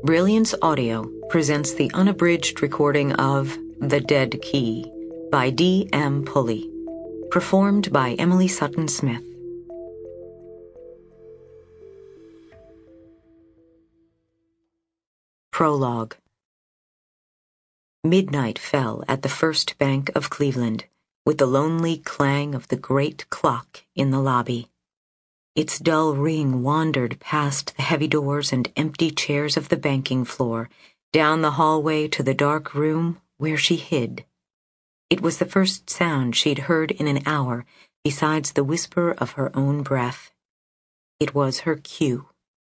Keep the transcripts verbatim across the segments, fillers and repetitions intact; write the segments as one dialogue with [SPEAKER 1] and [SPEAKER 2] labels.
[SPEAKER 1] Brilliance Audio presents the unabridged recording of The Dead Key by D M Pulley, performed by Emily Sutton Smith. Prologue. Midnight fell at the First Bank of Cleveland, with the lonely clang of the great clock in the lobby. Its dull ring wandered past the heavy doors and empty chairs of the banking floor, down the hallway to the dark room where she hid. It was the first sound she'd heard in an hour, besides the whisper of her own breath. It was her cue.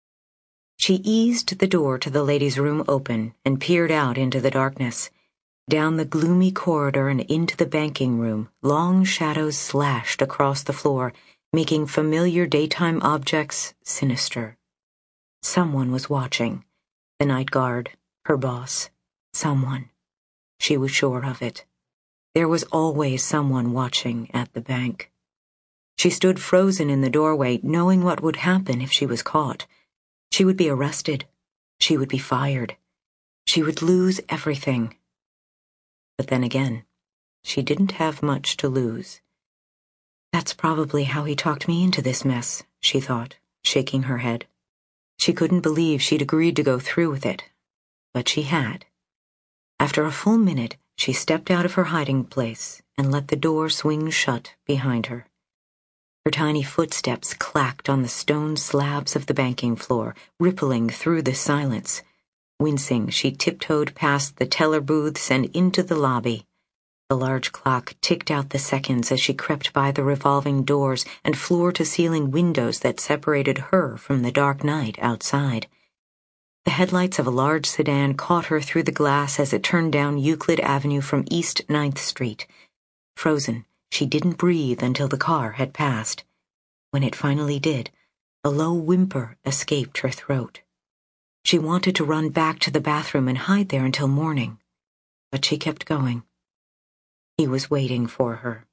[SPEAKER 1] She eased the door to the ladies' room open and peered out into the darkness. Down the gloomy corridor and into the banking room, long shadows slashed across the floor, making familiar daytime objects sinister. Someone was watching. The night guard, her boss, someone. She was sure of it. There was always someone watching at the bank. She stood frozen in the doorway, knowing what would happen if she was caught. She would be arrested. She would be fired. She would lose everything. But then again, she didn't have much to lose. That's probably how he talked me into this mess, she thought, shaking her head. She couldn't believe she'd agreed to go through with it, but she had. After a full minute, she stepped out of her hiding place and let the door swing shut behind her. Her tiny footsteps clacked on the stone slabs of the banking floor, rippling through the silence. Wincing, she tiptoed past the teller booths and into the lobby. The large clock ticked out the seconds as she crept by the revolving doors and floor-to-ceiling windows that separated her from the dark night outside. The headlights of a large sedan caught her through the glass as it turned down Euclid Avenue from East Ninth Street. Frozen, she didn't breathe until the car had passed. When it finally did, a low whimper escaped her throat. She wanted to run back to the bathroom and hide there until morning, but she kept going. He was waiting for her.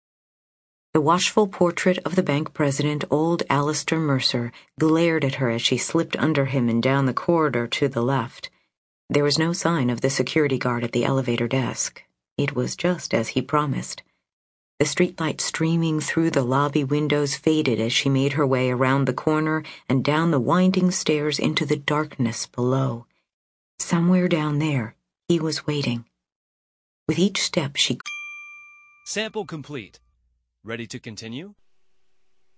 [SPEAKER 1] The watchful portrait of the bank president, old Alistair Mercer, glared at her as she slipped under him and down the corridor to the left. There was no sign of the security guard at the elevator desk. It was just as he promised. The streetlight streaming through the lobby windows faded as she made her way around the corner and down the winding stairs into the darkness below. Somewhere down there, he was waiting. With each step she...
[SPEAKER 2] Sample complete. Ready to continue?